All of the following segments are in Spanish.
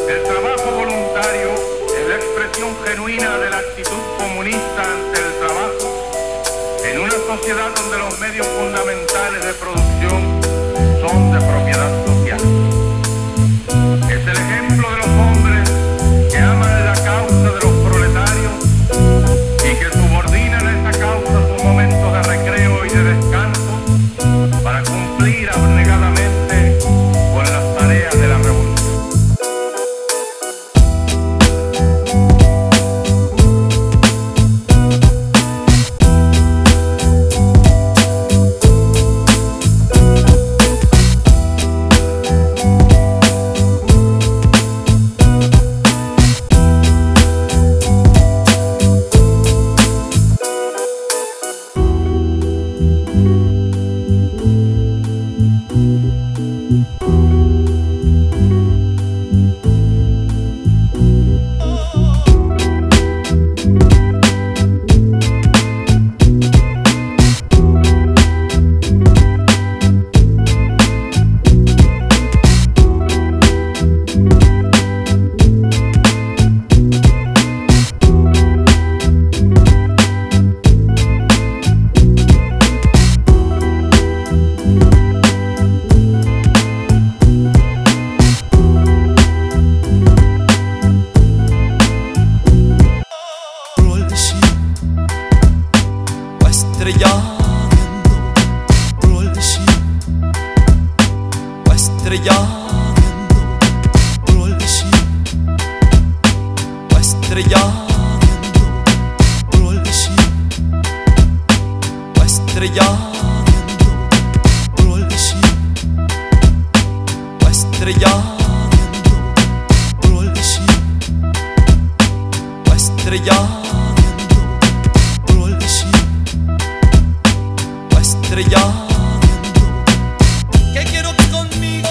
El trabajo voluntario es la expresión genuina de la actitud comunista ante el trabajo en una sociedad donde los medios fundamentales de producción son de propiedad social. Es el ejemplo de los hombres que aman la causa de los proletarios y que subordinan a esa causa sus momentos de recreo y de descanso para cumplir abnegadamente con las tareas de la revolución. ¿Qué quiero que conmigo?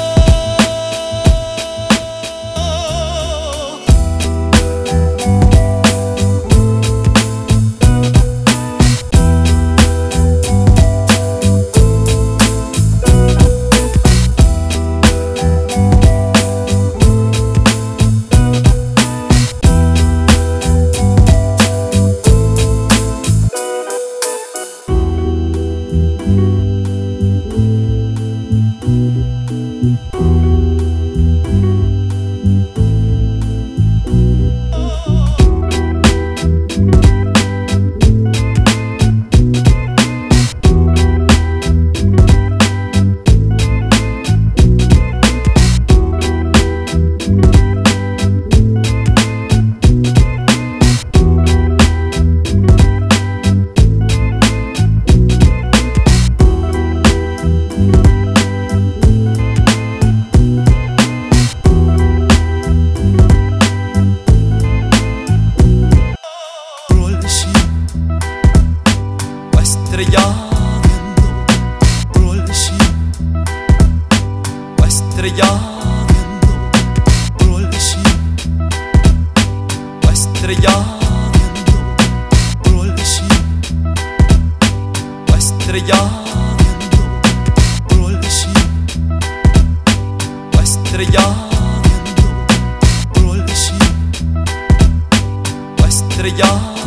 Estrellado